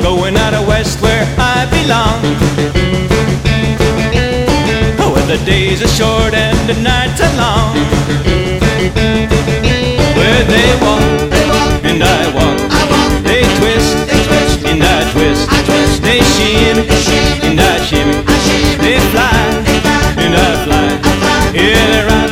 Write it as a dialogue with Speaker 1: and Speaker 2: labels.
Speaker 1: going out of west where I belong. Where the days are short and the nights are long. Where they walk and I walk, they twist and I twist, they shimmy and I shimmy, they fly and I fly, yeah, they ride